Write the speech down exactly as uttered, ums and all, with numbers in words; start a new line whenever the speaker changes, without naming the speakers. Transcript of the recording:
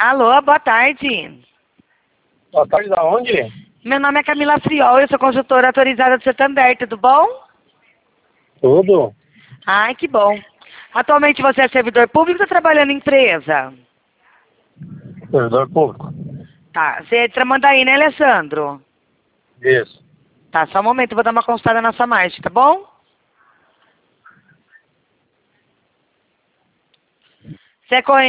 Alô, boa tarde.
Boa tarde, da onde?
Meu nome é Camila Friol, eu sou consultora autorizada do Santander, tudo bom?
Tudo.
Ai, que bom. Atualmente você é servidor público ou tá trabalhando em empresa?
Servidor público.
Tá, você é de Tramandaí, né, Alessandro?
Isso.
Tá, só um momento, eu vou dar uma consultada na sua marcha, tá bom? Você é corrente